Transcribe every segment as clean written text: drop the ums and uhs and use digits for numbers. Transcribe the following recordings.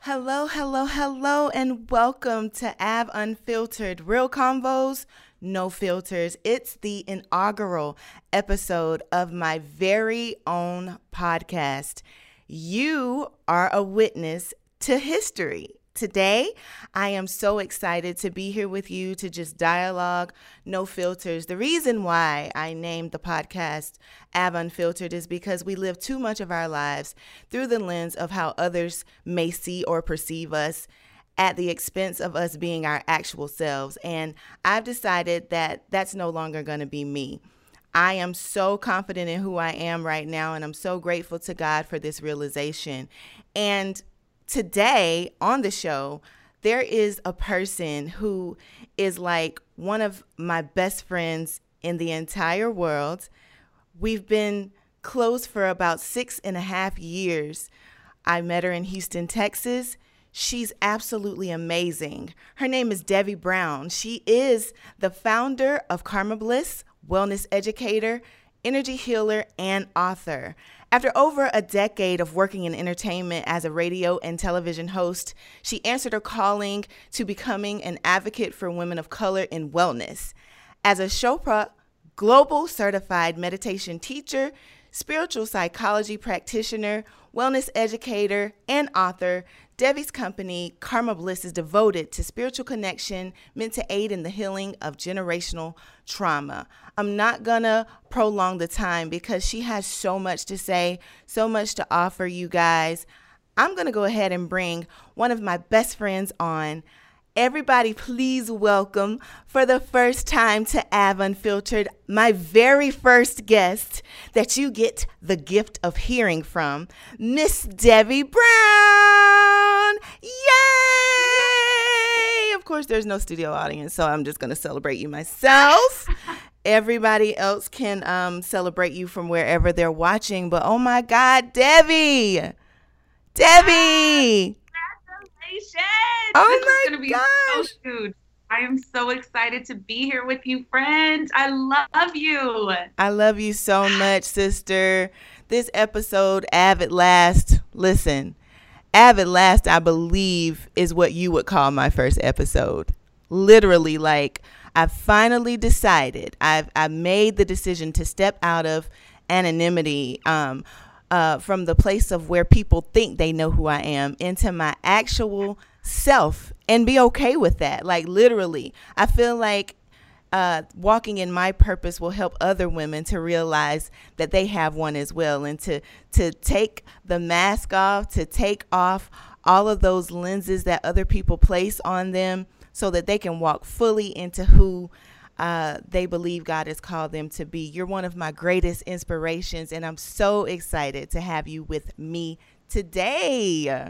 Hello, hello, hello, and welcome to Av Unfiltered. Real convos, no filters. It's the inaugural episode of my very own podcast. You are a witness to history. Today, I am so excited to be here with you to just dialogue, no filters. The reason why I named the podcast Av Unfiltered is because we live too much of our lives through the lens of how others may see or perceive us at the expense of us being our actual selves. And I've decided that that's no longer going to be me. I am so confident in who I am right now, and I'm so grateful to God for this realization. And today on the show, there is a person who is like one of my best friends in the entire world. We've been close for about 6.5 years. I met her in Houston, Texas. She's absolutely amazing. Her name is Debbie Brown. She is the founder of Karma Bliss, wellness educator, energy healer, and author. After over a decade of working in entertainment as a radio and television host, she answered her calling to becoming an advocate for women of color in wellness. As a Chopra Global Certified Meditation teacher, spiritual psychology practitioner, wellness educator, and author, Debbie's company, Karma Bliss, is devoted to spiritual connection meant to aid in the healing of generational trauma. I'm not going to prolong the time because she has so much to say, so much to offer you guys. I'm going to go ahead and bring one of my best friends on. Everybody, please welcome for the first time to Av Unfiltered, my very first guest that you get the gift of hearing from, Miss Debbie Brown. Yay! Of course, there's no studio audience, so I'm just going to celebrate you myself. Everybody else can celebrate you from wherever they're watching, but oh my God, Debbie! Debbie! Oh this my is going to be gosh. so huge. I am so excited to be here with you, friend. I love you. I love you so much, sister. This episode, Av at Last, listen, Av at Last, I believe, is what you would call my first episode. Literally, like, I finally decided, I made the decision to step out of anonymity, from the place of where people think they know who I am into my actual self and be okay with that. Like, literally, I feel like walking in my purpose will help other women to realize that they have one as well, and to take the mask off, to take off all of those lenses that other people place on them so that they can walk fully into who they believe God has called them to be. You're one of my greatest inspirations, and I'm so excited to have you with me today.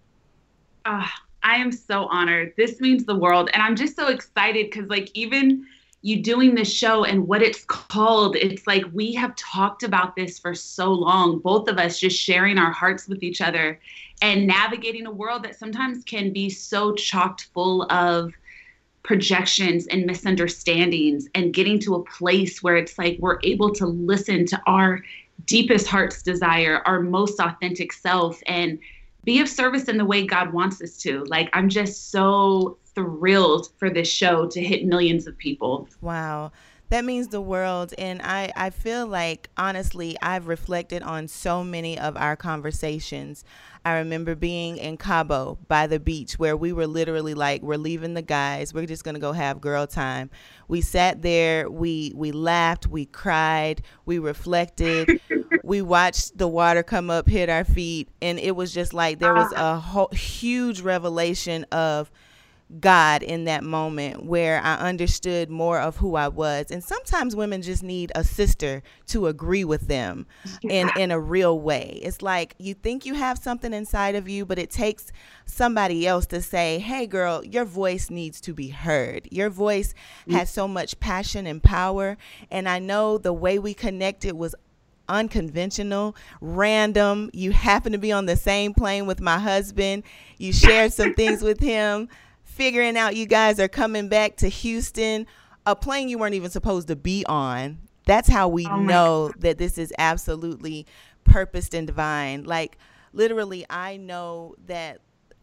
I am so honored. This means the world. And I'm just so excited because, like, even you doing this show and what it's called, it's like we have talked about this for so long, both of us just sharing our hearts with each other and navigating a world that sometimes can be so chocked full of projections and misunderstandings, and getting to a place where it's like we're able to listen to our deepest heart's desire, our most authentic self, and be of service in the way God wants us to. Like, I'm just so thrilled for this show to hit millions of people. Wow. That means the world. And I feel like, honestly, I've reflected on so many of our conversations. I remember being in Cabo by the beach where we were literally like, we're leaving the guys. We're just going to go have girl time. We sat there. We laughed. We cried. We reflected. We watched the water come up, hit our feet. And it was just like there was a huge revelation of God in that moment where I understood more of who I was. And sometimes women just need a sister to agree with them in a real way. It's like you think you have something inside of you, but it takes somebody else to say, hey girl, your voice needs to be heard. Your voice has so much passion and power. And I know the way we connected was unconventional, random. You happen to be on the same plane with my husband. You shared some things with him. Figuring out you guys are coming back to Houston, a plane you weren't even supposed to be on. That's how we know that this is absolutely purposed and divine. Like, literally, I know that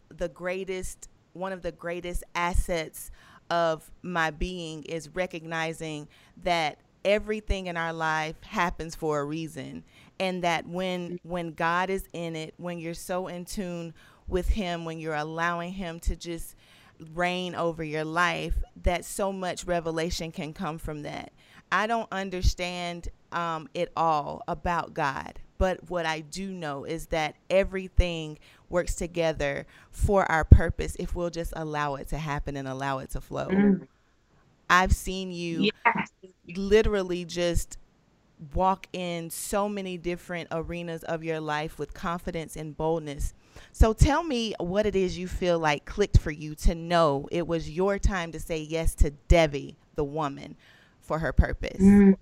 one of the greatest assets of my being is recognizing that everything in our life happens for a reason, and that when God is in it, when you're so in tune with him, when you're allowing him to just reign over your life, that so much revelation can come from that. I don't understand it all about God, but what I do know is that everything works together for our purpose if we'll just allow it to happen and allow it to flow. Mm. I've seen you literally just walk in so many different arenas of your life with confidence and boldness. So tell me what it is you feel like clicked for you to know it was your time to say yes to Devi, the woman, for her purpose.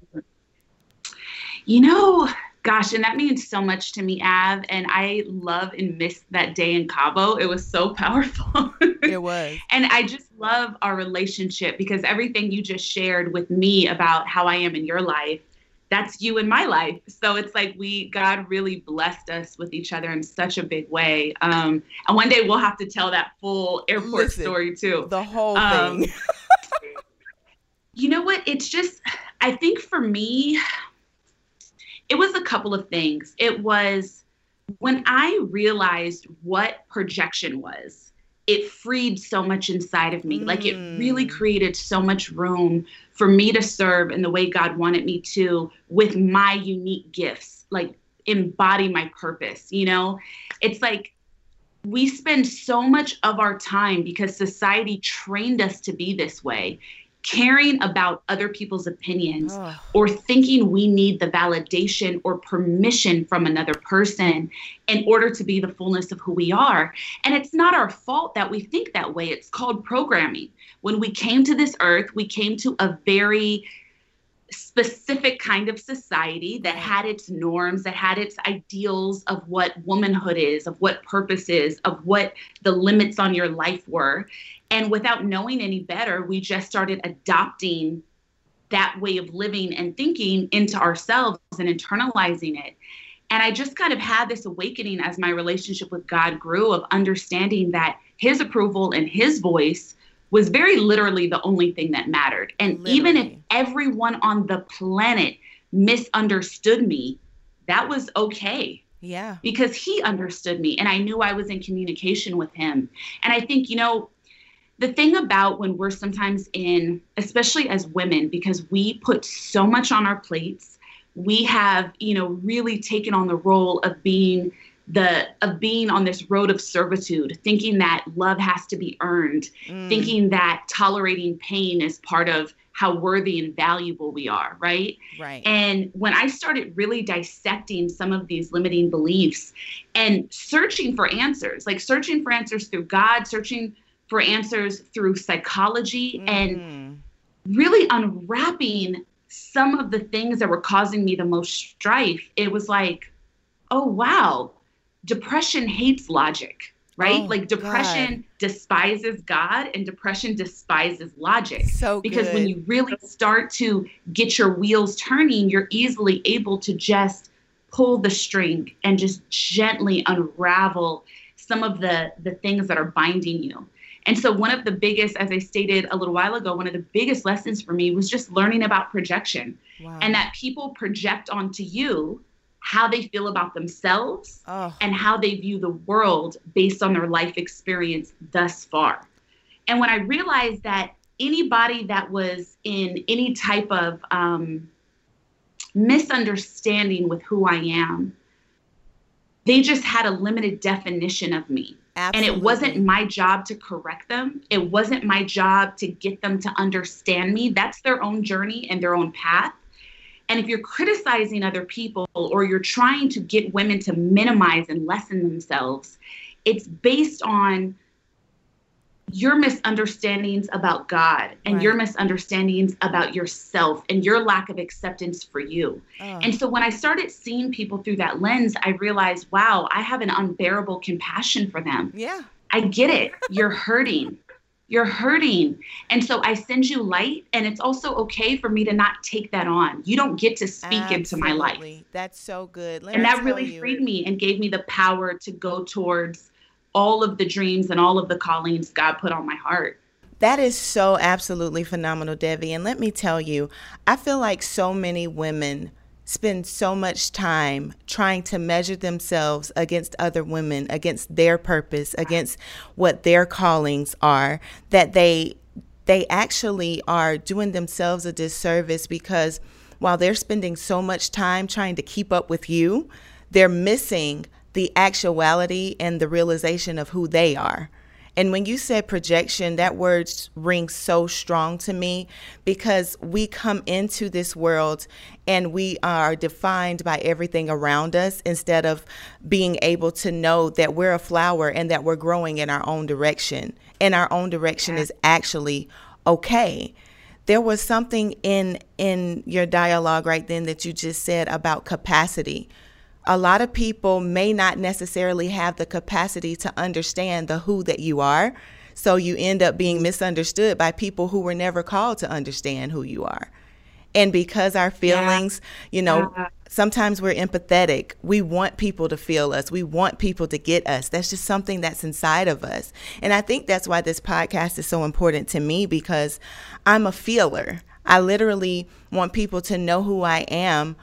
You know, gosh, and that means so much to me, Av, and I love and miss that day in Cabo. It was so powerful. It was. And I just love our relationship, because everything you just shared with me about how I am in your life, that's you in my life. So it's like God really blessed us with each other in such a big way. And one day we'll have to tell that full airport story too. The whole thing. You know what? It's just, I think for me, it was a couple of things. It was when I realized what projection was, it freed so much inside of me. Like it really created so much room for me to serve in the way God wanted me to, with my unique gifts, like embody my purpose. You know, it's like we spend so much of our time, because society trained us to be this way, caring about other people's opinions or thinking we need the validation or permission from another person in order to be the fullness of who we are. And it's not our fault that we think that way. It's called programming. When we came to this earth, we came to a very specific kind of society that had its norms, that had its ideals of what womanhood is, of what purpose is, of what the limits on your life were. And without knowing any better, we just started adopting that way of living and thinking into ourselves and internalizing it. And I just kind of had this awakening as my relationship with God grew, of understanding that his approval and his voice was very literally the only thing that mattered. And even if everyone on the planet misunderstood me, that was okay. Yeah. Because he understood me and I knew I was in communication with him. And I think, you know, the thing about when we're sometimes in, especially as women, because we put so much on our plates, we have, you know, really taken on the role of being on this road of servitude, thinking that love has to be earned, thinking that tolerating pain is part of how worthy and valuable we are, right? Right. And when I started really dissecting some of these limiting beliefs and searching for answers through God, searching for answers through psychology, and really unwrapping some of the things that were causing me the most strife, it was like, oh, wow, depression hates logic, right? Oh, like depression despises God and depression despises logic. So good. Because when you really start to get your wheels turning, you're easily able to just pull the string and just gently unravel some of the things that are binding you. And so one of the biggest, as I stated a little while ago, one of the biggest lessons for me was just learning about projection. Wow. And that people project onto you how they feel about themselves and how they view the world based on their life experience thus far. And when I realized that anybody that was in any type of misunderstanding with who I am, they just had a limited definition of me. Absolutely. And it wasn't my job to correct them. It wasn't my job to get them to understand me. That's their own journey and their own path. And if you're criticizing other people or you're trying to get women to minimize and lessen themselves, it's based on your misunderstandings about God and your misunderstandings about yourself and your lack of acceptance for you. And so when I started seeing people through that lens, I realized, wow, I have an unbearable compassion for them. Yeah. I get it. You're hurting. You're hurting. And so I send you light, and it's also okay for me to not take that on. You don't get to speak into my life. That's so good. And that really freed me and gave me the power to go towards all of the dreams and all of the callings God put on my heart. That is so absolutely phenomenal, Devi. And let me tell you, I feel like so many women spend so much time trying to measure themselves against other women, against their purpose, against what their callings are, that they actually are doing themselves a disservice, because while they're spending so much time trying to keep up with you, they're missing the actuality and the realization of who they are. And when you said projection, that word rings so strong to me, because we come into this world and we are defined by everything around us, instead of being able to know that we're a flower and that we're growing in our own direction. And our own direction is actually okay. There was something in your dialogue right then that you just said about capacity. A lot of people may not necessarily have the capacity to understand the who that you are. So you end up being misunderstood by people who were never called to understand who you are. And because our feelings, sometimes we're empathetic. We want people to feel us. We want people to get us. That's just something that's inside of us. And I think that's why this podcast is so important to me, because I'm a feeler. I literally want people to know who I am,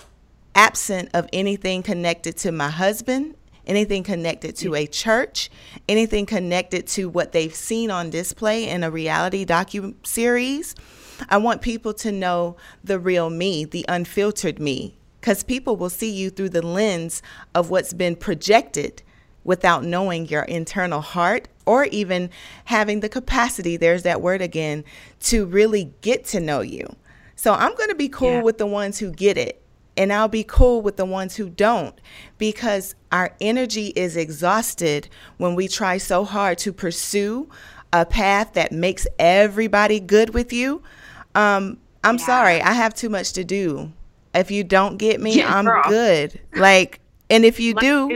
absent of anything connected to my husband, anything connected to a church, anything connected to what they've seen on display in a reality docu-series. I want people to know the real me, the unfiltered me, because people will see you through the lens of what's been projected without knowing your internal heart, or even having the capacity, there's that word again, to really get to know you. So I'm going to be cool with the ones who get it. And I'll be cool with the ones who don't, because our energy is exhausted when we try so hard to pursue a path that makes everybody good with you. I'm sorry, I have too much to do. If you don't get me, I'm good. And if you do,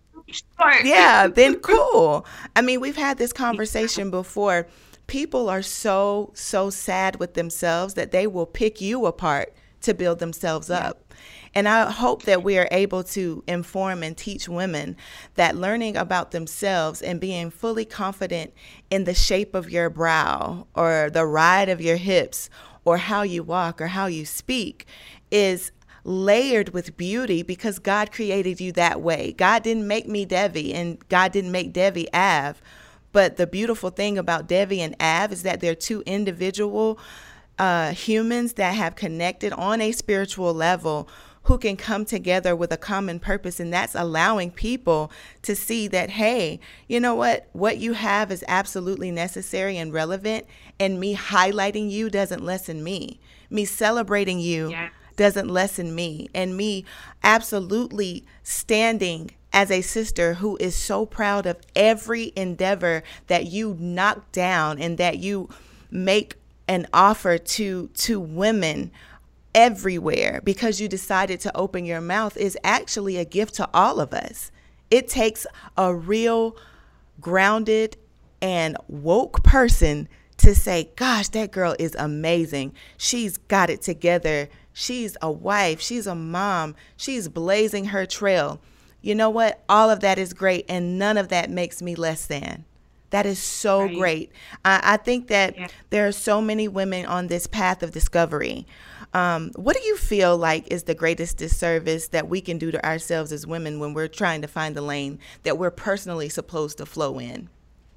then cool. I mean, we've had this conversation before. People are so sad with themselves that they will pick you apart to build themselves up. And I hope that we are able to inform and teach women that learning about themselves and being fully confident in the shape of your brow, or the ride of your hips, or how you walk or how you speak is layered with beauty, because God created you that way. God didn't make me Devi, and God didn't make Devi Av. But the beautiful thing about Devi and Av is that they're two individual humans that have connected on a spiritual level, who can come together with a common purpose. And that's allowing people to see that, hey, you know what you have is absolutely necessary and relevant. And me highlighting you doesn't lessen me. Me celebrating you doesn't lessen me. And me absolutely standing as a sister who is so proud of every endeavor that you knock down and that you make an offer to women everywhere, because you decided to open your mouth, is actually a gift to all of us. It takes a real grounded and woke person to say, gosh, that girl is amazing. She's got it together. She's a wife. She's a mom. She's blazing her trail. You know what? All of that is great, and none of that makes me less than. That is so great. I think that there are so many women on this path of discovery. What do you feel like is the greatest disservice that we can do to ourselves as women when we're trying to find the lane that we're personally supposed to flow in?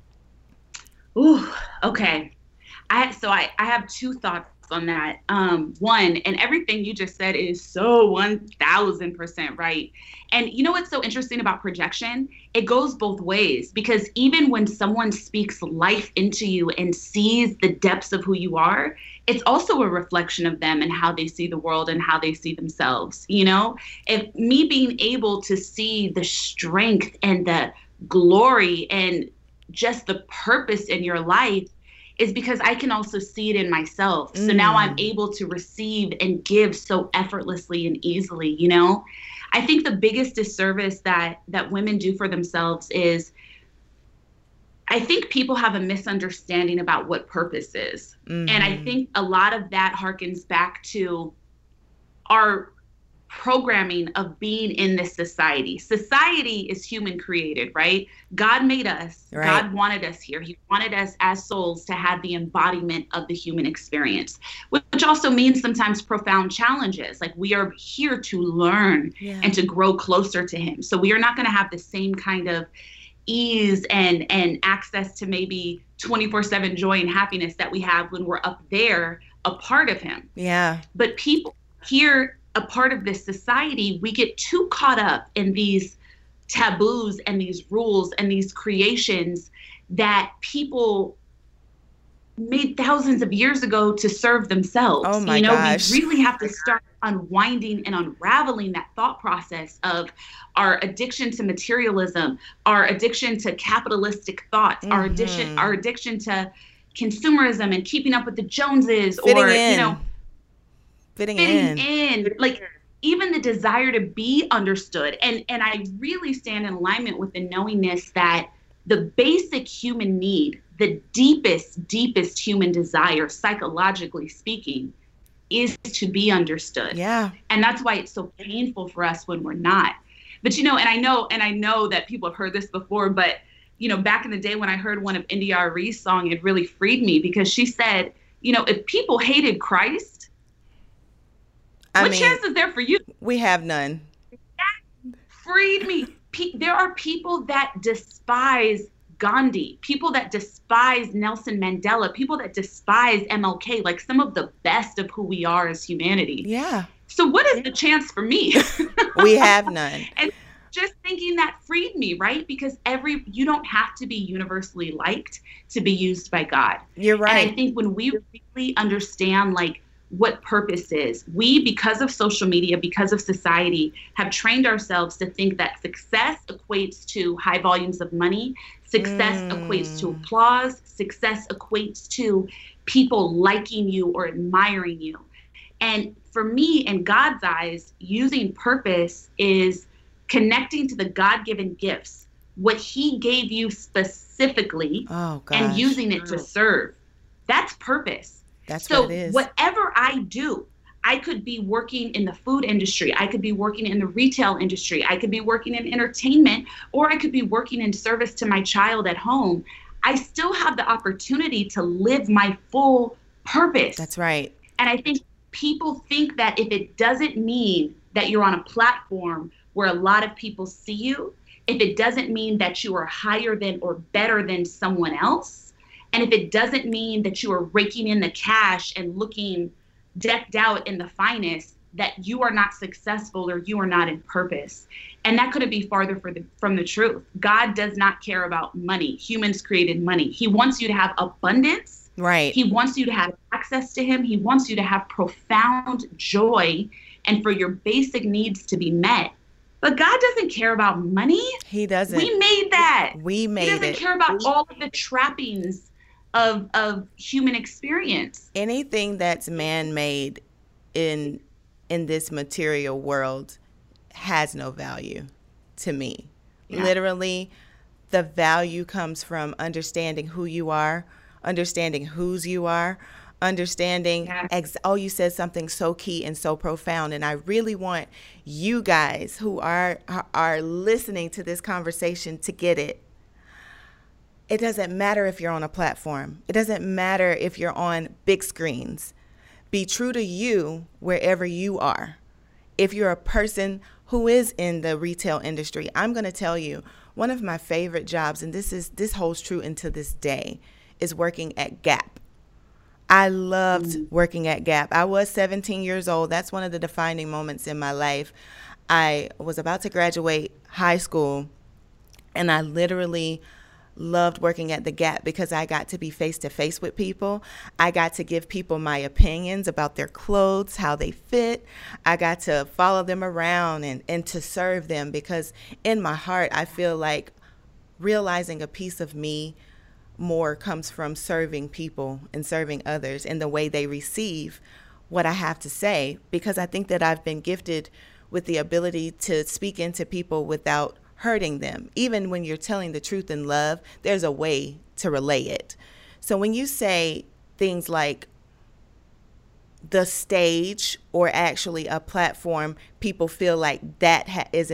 Ooh, okay. I have two thoughts on that. One, and everything you just said is so 1000% right. And you know what's so interesting about projection? It goes both ways, because even when someone speaks life into you and sees the depths of who you are, it's also a reflection of them and how they see the world and how they see themselves. You know, if me being able to see the strength and the glory and just the purpose in your life is because I can also see it in myself. So now I'm able to receive and give so effortlessly and easily, you know? I think the biggest disservice that women do for themselves is, I think people have a misunderstanding about what purpose is. And I think a lot of that harkens back to our programming of being in this society. Society is human created, right? God made us. Right. God wanted us here. He wanted us as souls to have the embodiment of the human experience, which also means sometimes profound challenges. Like, we are here to learn and to grow closer to him. So we are not going to have the same kind of ease and access to maybe 24/7 joy and happiness that we have when we're up there, a part of him. Yeah. But people here, a part of this society, we get too caught up in these taboos and these rules and these creations that people made thousands of years ago to serve themselves. Oh my gosh. We really have to start unwinding and unraveling that thought process of our addiction to materialism, our addiction to capitalistic thoughts, our addiction to consumerism and keeping up with the Joneses, fitting in, like even the desire to be understood. And I really stand in alignment with the knowingness that the basic human need, the deepest human desire, psychologically speaking, is to be understood. Yeah. And that's why it's so painful for us when we're not. But, and I know that people have heard this before, but, back in the day when I heard one of India Arie's song, it really freed me, because she said, if people hated Christ, what chance is there for you? We have none. That freed me. There are people that despise Gandhi, people that despise Nelson Mandela, people that despise MLK, like some of the best of who we are as humanity. Yeah. So what is the chance for me? We have none. And just thinking that freed me, right? Because you don't have to be universally liked to be used by God. You're right. And I think when we really understand, like, what purpose is, we, because of social media, because of society, have trained ourselves to think that success equates to high volumes of money, success equates to applause, success equates to people liking you or admiring you. And for me, in God's eyes, using purpose is connecting to the God-given gifts, what he gave you specifically, and using it to serve. That's purpose. That's what it is. So whatever I do, I could be working in the food industry, I could be working in the retail industry, I could be working in entertainment, or I could be working in service to my child at home. I still have the opportunity to live my full purpose. That's right. And I think people think that if it doesn't mean that you're on a platform where a lot of people see you, if it doesn't mean that you are higher than or better than someone else, and if it doesn't mean that you are raking in the cash and looking decked out in the finest, that you are not successful or you are not in purpose. And that couldn't be farther from the truth. God does not care about money. Humans created money. He wants you to have abundance. Right. He wants you to have access to him. He wants you to have profound joy and for your basic needs to be met. But God doesn't care about money. He doesn't. We made that. We made it. He doesn't care about all of the trappings of human experience. Anything that's man-made in this material world has no value to me. Yeah. Literally, the value comes from understanding who you are, understanding whose you are, understanding. You said something so key and so profound, and I really want you guys who are listening to this conversation to get it. It doesn't matter if you're on a platform. It doesn't matter if you're on big screens. Be true to you wherever you are. If you're a person who is in the retail industry, I'm going to tell you, one of my favorite jobs, and this holds true into this day, is working at Gap. I loved working at Gap. I was 17 years old. That's one of the defining moments in my life. I was about to graduate high school, and I literally loved working at the Gap because I got to be face to face with people. I got to give people my opinions about their clothes, how they fit. I got to follow them around and to serve them, because in my heart, I feel like realizing a piece of me more comes from serving people and serving others in the way they receive what I have to say, because I think that I've been gifted with the ability to speak into people without hurting them. Even when you're telling the truth in love, there's a way to relay it. So when you say things like, the stage or actually a platform, people feel like that is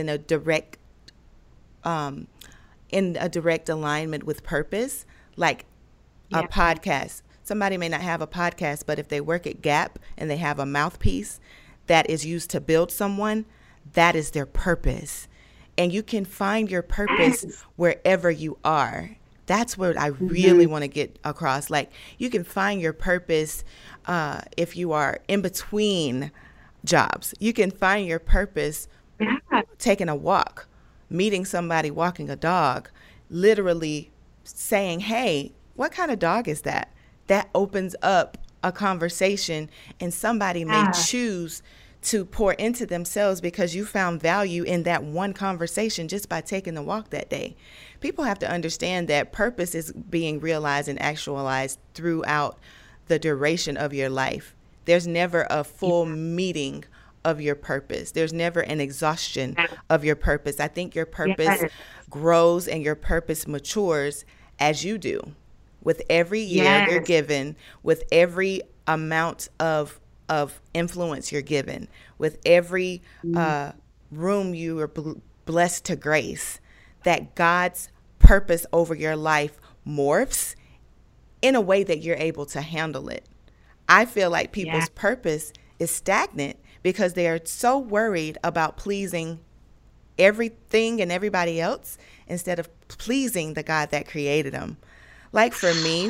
in a direct alignment with purpose, like a podcast. Somebody may not have a podcast, but if they work at Gap and they have a mouthpiece that is used to build someone, that is their purpose. And you can find your purpose wherever you are. That's what I really want to get across. Like, you can find your purpose if you are in between jobs. You can find your purpose taking a walk, meeting somebody, walking a dog, literally saying, hey, what kind of dog is that? That opens up a conversation, and somebody may choose to pour into themselves because you found value in that one conversation just by taking the walk that day. People have to understand that purpose is being realized and actualized throughout the duration of your life. There's never a full meeting of your purpose. There's never an exhaustion of your purpose. I think your purpose grows and your purpose matures as you do. With every year you're given, with every amount of influence you're given, with every room you are blessed to grace, that God's purpose over your life morphs in a way that you're able to handle it. I feel like people's purpose is stagnant because they are so worried about pleasing everything and everybody else instead of pleasing the God that created them. Like for me,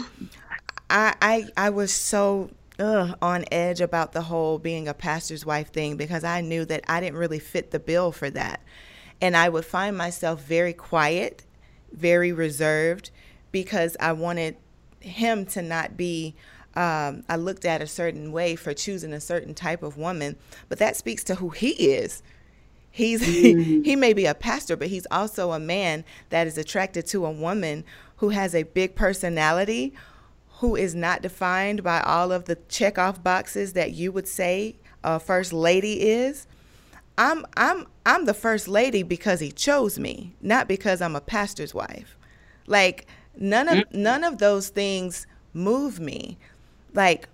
I was so on edge about the whole being a pastor's wife thing because I knew that I didn't really fit the bill for that. And I would find myself very quiet, very reserved, because I wanted him to not be, I looked at a certain way for choosing a certain type of woman, but that speaks to who he is. He may be a pastor, but he's also a man that is attracted to a woman who has a big personality, who is not defined by all of the checkoff boxes that you would say a first lady is. I'm the first lady because he chose me, not because I'm a pastor's wife. Like none of those things move me. Like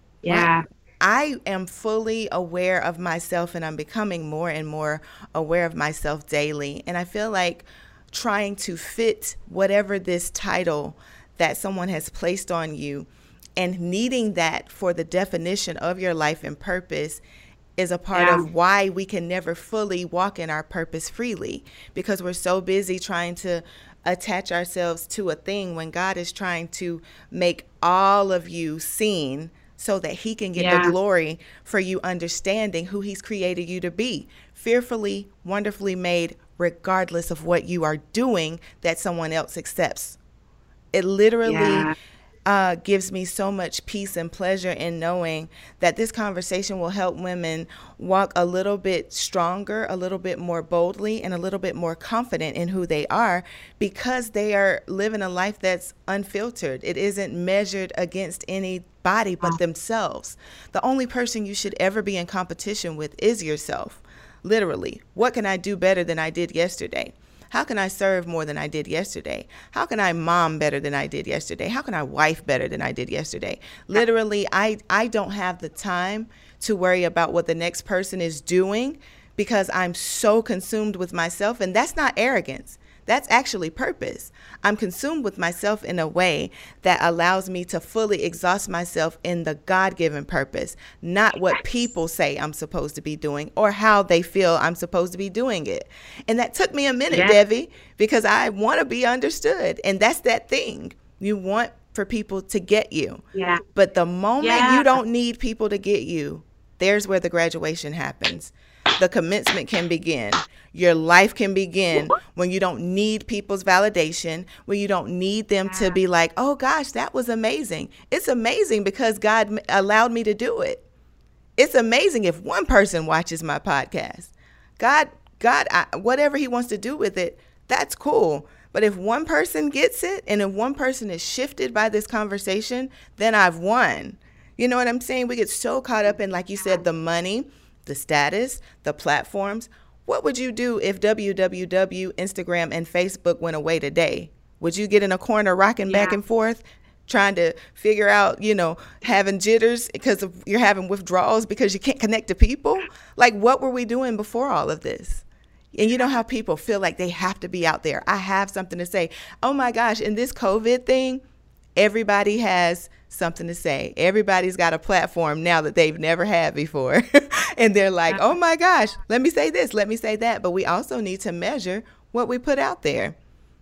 I am fully aware of myself, and I'm becoming more and more aware of myself daily. And I feel like trying to fit whatever this title that someone has placed on you and needing that for the definition of your life and purpose is a part of why we can never fully walk in our purpose freely, because we're so busy trying to attach ourselves to a thing when God is trying to make all of you seen so that he can get the glory for you understanding who he's created you to be, fearfully, wonderfully made, regardless of what you are doing that someone else accepts. It literally gives me so much peace and pleasure in knowing that this conversation will help women walk a little bit stronger, a little bit more boldly, and a little bit more confident in who they are, because they are living a life that's unfiltered. It isn't measured against anybody but themselves. The only person you should ever be in competition with is yourself. Literally, what can I do better than I did yesterday? How can I serve more than I did yesterday? How can I mom better than I did yesterday? How can I wife better than I did yesterday? Literally, I don't have the time to worry about what the next person is doing because I'm so consumed with myself. And that's not arrogance. That's actually purpose. I'm consumed with myself in a way that allows me to fully exhaust myself in the God-given purpose, not what people say I'm supposed to be doing or how they feel I'm supposed to be doing it. And that took me a minute, Debbie, because I want to be understood. And that's that thing. You want for people to get you. But the moment you don't need people to get you, there's where the graduation happens. The commencement can begin. Your life can begin when you don't need people's validation, when you don't need them to be like, oh gosh, that was amazing. It's amazing because God allowed me to do it. It's amazing if one person watches my podcast. God, whatever he wants to do with it, that's cool. But if one person gets it and if one person is shifted by this conversation, then I've won. You know what I'm saying? We get so caught up in, like you said, the money, the status, the platforms. What would you do if www, Instagram, and Facebook went away today? Would you get in a corner rocking back and forth trying to figure out, having jitters because you're having withdrawals because you can't connect to people. Like, what were we doing before all of this? And you know how people feel like they have to be out there. I have something to say. Oh my gosh, in this COVID thing, everybody has something to say. Everybody's got a platform now that they've never had before. And they're like, oh my gosh, let me say this, let me say that. But we also need to measure what we put out there.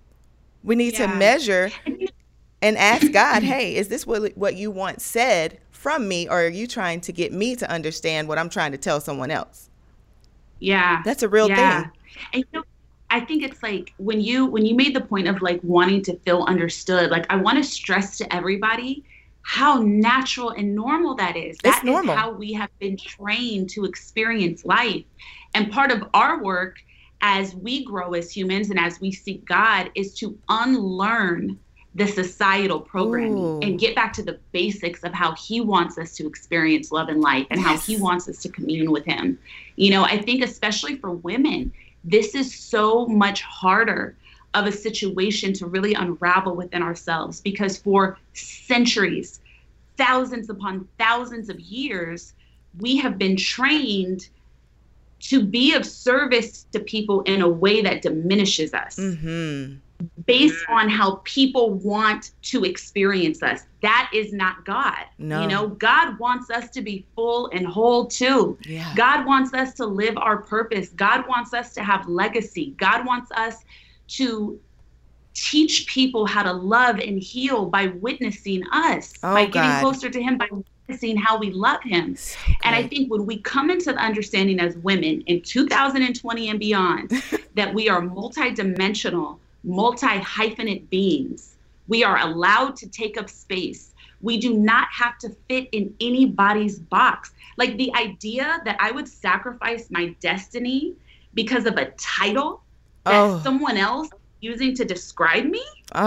We need to measure and ask God, hey, is this what you want said from me? Or are you trying to get me to understand what I'm trying to tell someone else? Yeah. That's a real thing. And I think it's like when you made the point of like wanting to feel understood, like I want to stress to everybody how natural and normal that is. That is how we have been trained to experience life. And part of our work as we grow as humans and as we seek God is to unlearn the societal programming and get back to the basics of how he wants us to experience love and life and how he wants us to commune with him. I think especially for women, this is so much harder of a situation to really unravel within ourselves, because for centuries, thousands upon thousands of years, we have been trained to be of service to people in a way that diminishes us based on how people want to experience us. That is not God. No. God wants us to be full and whole too. Yeah. God wants us to live our purpose. God wants us to have legacy. God wants us to teach people how to love and heal by witnessing us, by getting closer to him, by witnessing how we love him. So and I think when we come into the understanding as women in 2020 and beyond, that we are multidimensional, multi-hyphenate beings, we are allowed to take up space. We do not have to fit in anybody's box. Like the idea that I would sacrifice my destiny because of a title that someone else using to describe me?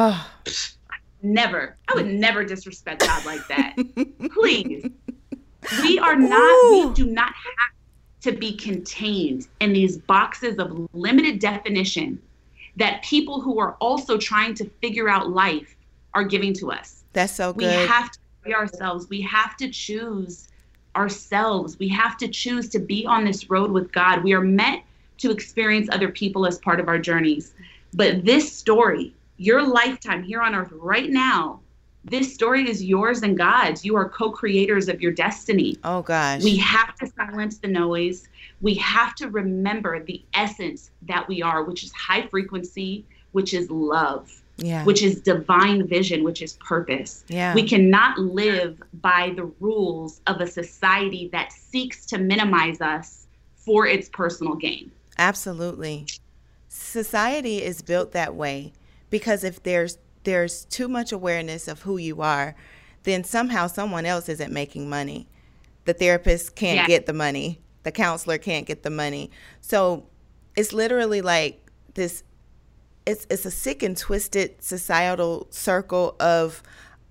Never. I would never disrespect God like that. Please. We do not have to be contained in these boxes of limited definition that people who are also trying to figure out life are giving to us. That's so good. We have to be ourselves. We have to choose ourselves. We have to choose to be on this road with God. We are meant to experience other people as part of our journeys. But this story, your lifetime here on earth right now, this story is yours and God's. You are co-creators of your destiny. Oh, gosh. We have to silence the noise. We have to remember the essence that we are, which is high frequency, which is love, which is divine vision, which is purpose. Yeah. We cannot live by the rules of a society that seeks to minimize us for its personal gain. Absolutely. Society is built that way because if there's too much awareness of who you are, then somehow someone else isn't making money. The therapist can't get the money. The counselor can't get the money. So it's literally like this, it's a sick and twisted societal circle of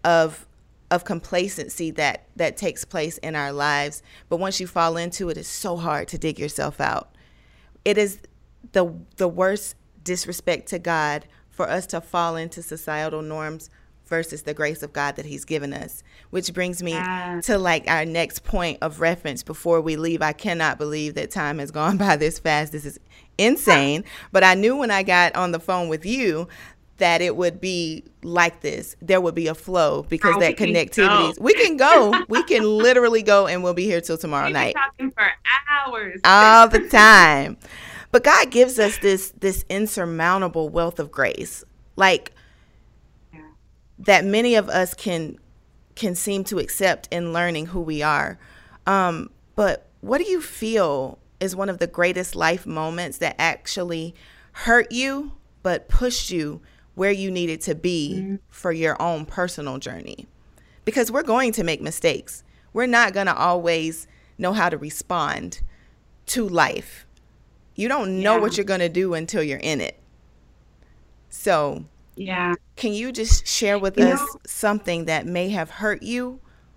complacency that takes place in our lives. But once you fall into it, it's so hard to dig yourself out. It is the worst disrespect to God for us to fall into societal norms versus the grace of God that he's given us, which brings me to like our next point of reference before we leave. I cannot believe that time has gone by this fast. This is insane. But I knew when I got on the phone with you that it would be like this. There would be a flow because that connectivity. We can go. We can literally go, and we'll be here till tomorrow night. Talking for hours. All the time. But God gives us this insurmountable wealth of grace, like that many of us can seem to accept in learning who we are. But what do you feel is one of the greatest life moments that actually hurt you but pushed you where you needed to be for your own personal journey? Because we're going to make mistakes. We're not going to always know how to respond to life. You don't know what you're going to do until you're in it. So can you just share with us something that may have hurt you,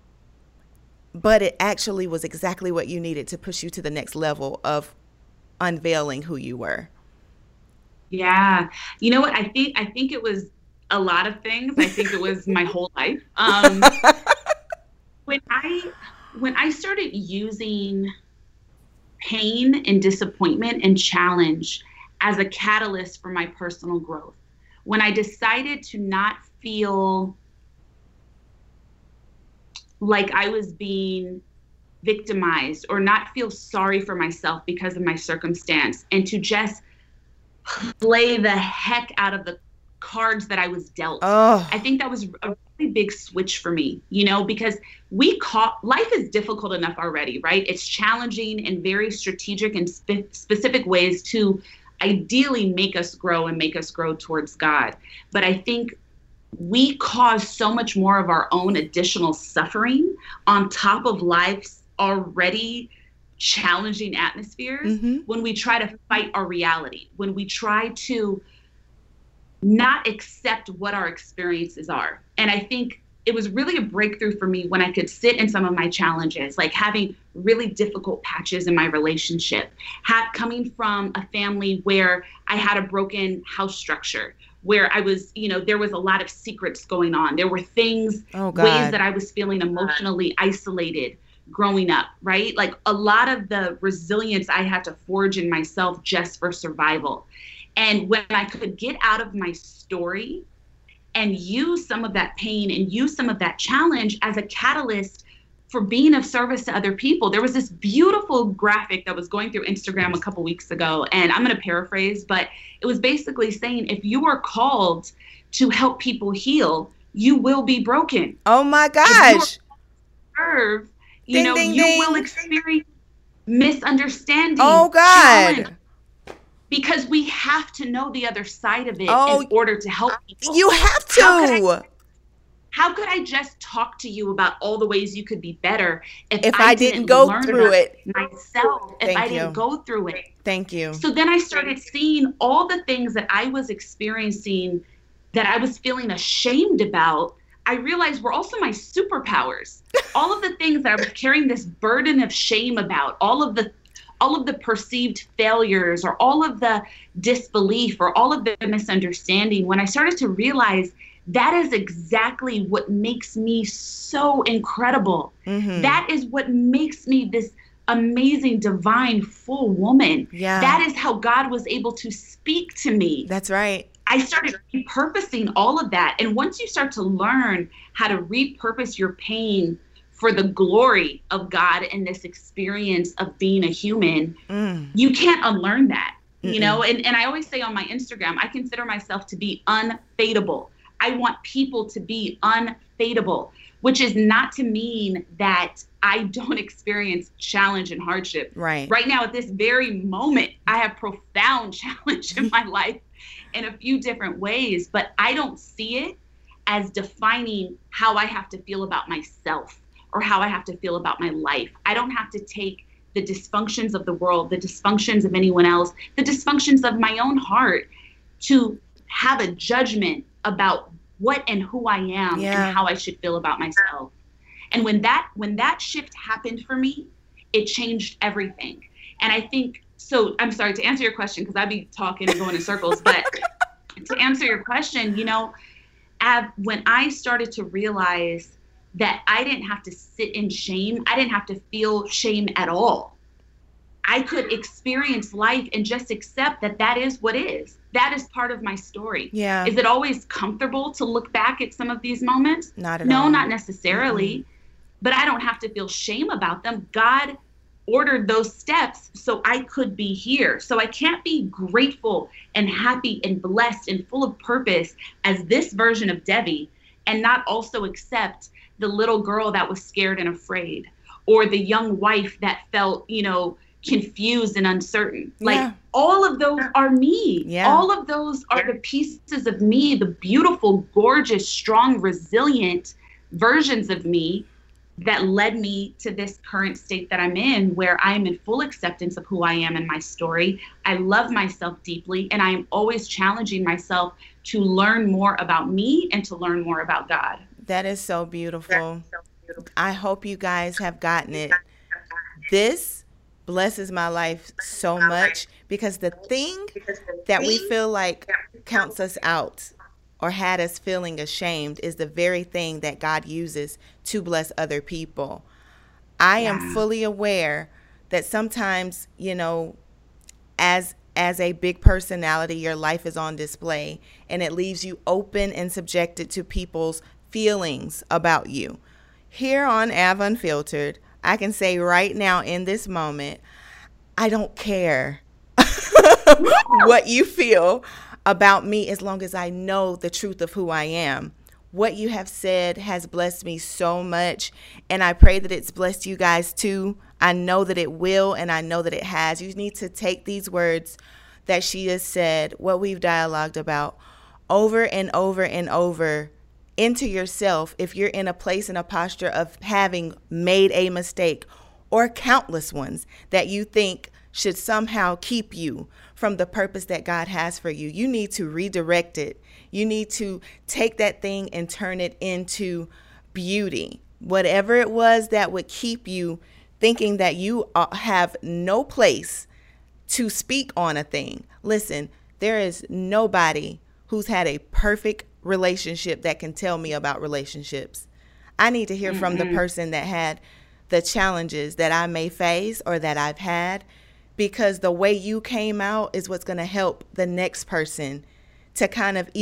but it actually was exactly what you needed to push you to the next level of unveiling who you were? Yeah. You know what? I think it was a lot of things. I think it was my whole life. When I started using pain and disappointment and challenge as a catalyst for my personal growth, when I decided to not feel like I was being victimized or not feel sorry for myself because of my circumstance, and to just play the heck out of the cards that I was dealt. I think that was a really big switch for me, because life is difficult enough already, right? It's challenging in very strategic and specific ways to ideally make us grow and make us grow towards God. But I think we cause so much more of our own additional suffering on top of life's already challenging atmospheres when we try to fight our reality, when we try to not accept what our experiences are. And I think it was really a breakthrough for me when I could sit in some of my challenges, like having really difficult patches in my relationship, coming from a family where I had a broken house structure, where I was, there was a lot of secrets going on. There were things, ways that I was feeling emotionally isolated growing up, right? Like a lot of the resilience I had to forge in myself just for survival. And when I could get out of my story and use some of that pain and use some of that challenge as a catalyst for being of service to other people. There was this beautiful graphic that was going through Instagram a couple weeks ago, and I'm going to paraphrase, but it was basically saying, if you are called to help people heal, you will be broken. Oh my gosh. Serve, you will experience misunderstanding. Oh God. Challenge. Because we have to know the other side of it in order to help people. You have to. How could I just talk to you about all the ways you could be better if I didn't go through it myself, if I didn't go through it? Thank you. So then I started seeing all the things that I was experiencing that I was feeling ashamed about. I realized were also my superpowers. All of the things that I was carrying this burden of shame about, all of the perceived failures or all of the disbelief or all of the misunderstanding, when I started to realize that is exactly what makes me so incredible. That is what makes me this amazing, divine, full woman. Yeah. That is how God was able to speak to me. That's right. I started repurposing all of that. And once you start to learn how to repurpose your pain for the glory of God and this experience of being a human, you can't unlearn that, and I always say on my Instagram, I consider myself to be unfadeable. I want people to be unfadeable, which is not to mean that I don't experience challenge and hardship. Right. Right now, at this very moment, I have profound challenge in my life in a few different ways, but I don't see it as defining how I have to feel about myself or how I have to feel about my life. I don't have to take the dysfunctions of the world, the dysfunctions of anyone else, the dysfunctions of my own heart to have a judgment about what and who I am and how I should feel about myself. And when that shift happened for me, it changed everything. And I think, so I'm sorry to answer your question, because I'd be talking and going in circles, but to answer your question, when I started to realize that I didn't have to sit in shame, I didn't have to feel shame at all. I could experience life and just accept that that is what is. That is part of my story. Yeah. Is it always comfortable to look back at some of these moments? Not at all. No, not necessarily. But I don't have to feel shame about them. God ordered those steps so I could be here. So I can't be grateful and happy and blessed and full of purpose as this version of Debbie and not also accept the little girl that was scared and afraid, or the young wife that felt, confused and uncertain. Like all of those are me. Yeah. All of those are the pieces of me, the beautiful, gorgeous, strong, resilient versions of me that led me to this current state that I'm in, where I'm in full acceptance of who I am and my story. I love myself deeply, and I am always challenging myself to learn more about me and to learn more about God. That is so beautiful. I hope you guys have gotten it. This blesses my life so much, because the thing that we feel like counts us out or had us feeling ashamed is the very thing that God uses to bless other people. I am fully aware that sometimes, as a big personality, your life is on display and it leaves you open and subjected to people's feelings about you. Here on Av Unfiltered, I can say right now in this moment, I don't care what you feel about me as long as I know the truth of who I am. What you have said has blessed me so much, and I pray that it's blessed you guys too. I know that it will, and I know that it has. You need to take these words that she has said, what we've dialogued about, over and over and over into yourself if you're in a place and a posture of having made a mistake, or countless ones that you think should somehow keep you from the purpose that God has for you. You need to redirect it. You need to take that thing and turn it into beauty. Whatever it was that would keep you thinking that you have no place to speak on a thing. Listen, there is nobody who's had a perfect relationship that can tell me about relationships. I need to hear from the person that had the challenges that I may face or that I've had, because the way you came out is what's going to help the next person to kind of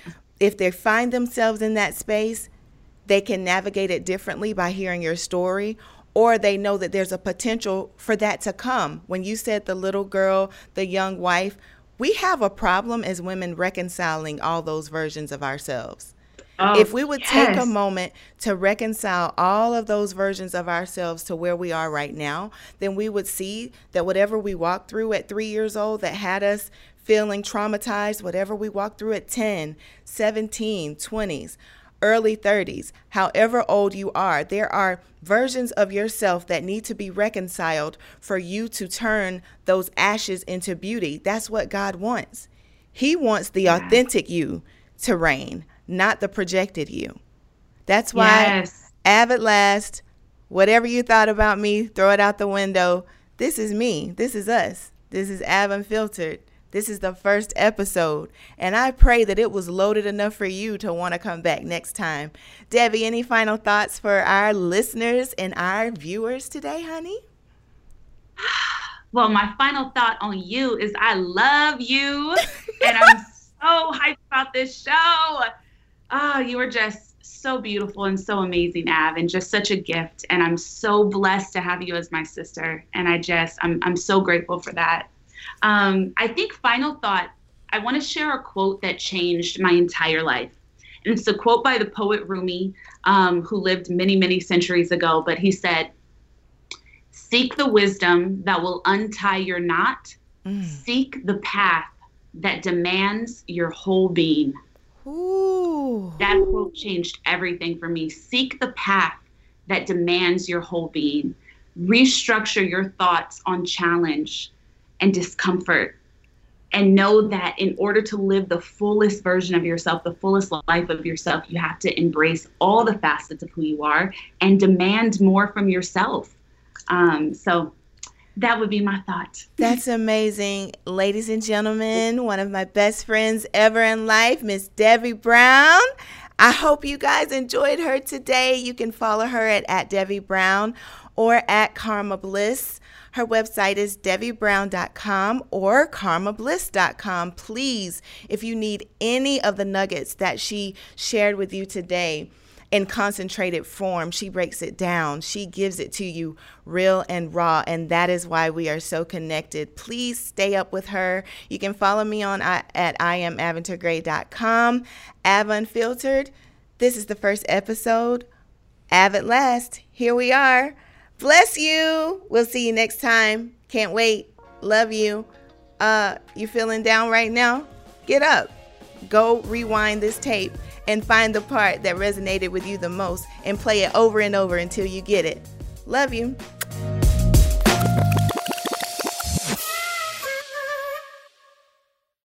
if they find themselves in that space, they can navigate it differently by hearing your story, or they know that there's a potential for that to come. When you said the little girl, the young wife, we have a problem as women reconciling all those versions of ourselves. If we would take a moment to reconcile all of those versions of ourselves to where we are right now, then we would see that whatever we walked through at 3 years old that had us feeling traumatized, whatever we walked through at 10, 17, 20s, early 30s, however old you are, there are versions of yourself that need to be reconciled for you to turn those ashes into beauty. That's what God wants. He wants the authentic you to reign, not the projected you. That's why Av at last, whatever you thought about me, throw it out the window. This is me. This is us. This is Av Unfiltered. This is the first episode, and I pray that it was loaded enough for you to want to come back next time. Debbie, any final thoughts for our listeners and our viewers today, honey? Well, my final thought on you is I love you, and I'm so hyped about this show. You are just so beautiful and so amazing, Av, and just such a gift, and I'm so blessed to have you as my sister, and I'm so grateful for that. I think final thought, I want to share a quote that changed my entire life. And it's a quote by the poet Rumi, who lived many, many centuries ago. But he said, "Seek the wisdom that will untie your knot. Seek the path that demands your whole being." Ooh. That quote changed everything for me. Seek the path that demands your whole being. Restructure your thoughts on challenge and discomfort, and know that in order to live the fullest version of yourself, the fullest life of yourself, you have to embrace all the facets of who you are and demand more from yourself. So that would be my thought. That's amazing. Ladies and gentlemen, one of my best friends ever in life, Miss Debbie Brown. I hope you guys enjoyed her today. You can follow her at Debbie Brown or at Karma Bliss. Her website is DebbieBrown.com or KarmaBliss.com. Please, if you need any of the nuggets that she shared with you today in concentrated form, she breaks it down. She gives it to you real and raw, and that is why we are so connected. Please stay up with her. You can follow me at IamAventurGray.com. Av Unfiltered. This is the first episode. Av at last. Here we are. Bless you. We'll see you next time. Can't wait. Love you. You feeling down right now? Get up. Go rewind this tape and find the part that resonated with you the most and play it over and over until you get it. Love you.